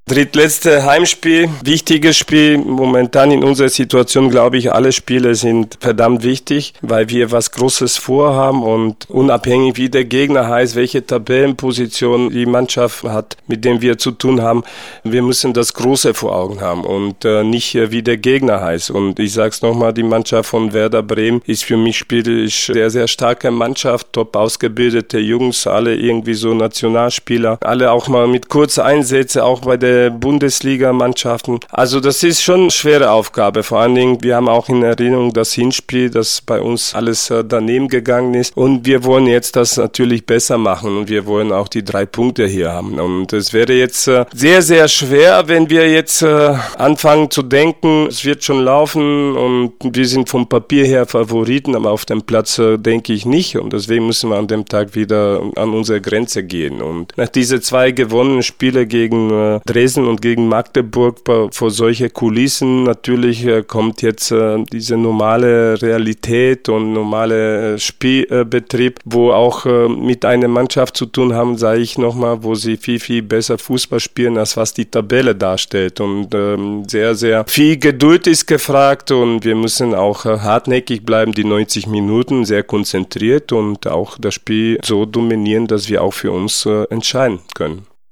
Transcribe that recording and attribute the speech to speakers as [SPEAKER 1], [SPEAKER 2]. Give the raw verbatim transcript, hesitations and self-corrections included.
[SPEAKER 1] Drittletzte Heimspiel, wichtiges Spiel. Momentan in unserer Situation, glaube ich, alle Spiele sind verdammt wichtig, weil wir was Großes vorhaben und unabhängig wie der Gegner heißt, welche Tabellenposition die Mannschaft hat, mit dem wir zu tun haben, wir müssen das Große vor Augen haben und äh, nicht äh, wie der Gegner heißt. Und ich sage es nochmal, die Mannschaft von Werder Bremen ist für mich spielerisch sehr, sehr starke Mannschaft, top ausgebildete Jungs, alle irgendwie so Nationalspieler, alle auch mal mit kurzen Einsätzen, auch bei der Bundesliga-Mannschaften. Also das ist schon eine schwere Aufgabe. Vor allen Dingen, wir haben auch in Erinnerung das Hinspiel, dass bei uns alles äh, daneben gegangen ist. Und wir wollen jetzt das natürlich besser machen und wir wollen auch die drei Punkte hier haben. Und es wäre jetzt äh, sehr, sehr schwer, wenn wir jetzt äh, anfangen zu denken, es wird schon laufen und wir sind vom Papier her Favoriten, aber auf dem Platz äh, denke ich nicht. Und deswegen müssen wir an dem Tag wieder an unsere Grenze gehen. Und nach diese zwei gewonnenen Spiele gegen äh, Dresden und gegen Magdeburg vor solche Kulissen natürlich äh, kommt jetzt äh, diese normale Realität und normale äh, Spielbetrieb, wo auch äh, mit einer Mannschaft zu tun haben, sage ich nochmal, wo sie viel, viel besser Fußball spielen, als was die Tabelle darstellt. Und ähm, sehr, sehr viel Geduld ist gefragt und wir müssen auch äh, hartnäckig bleiben, die neunzig Minuten, sehr konzentriert und auch das Spiel so dominieren, dass wir auch für uns äh, entscheiden können.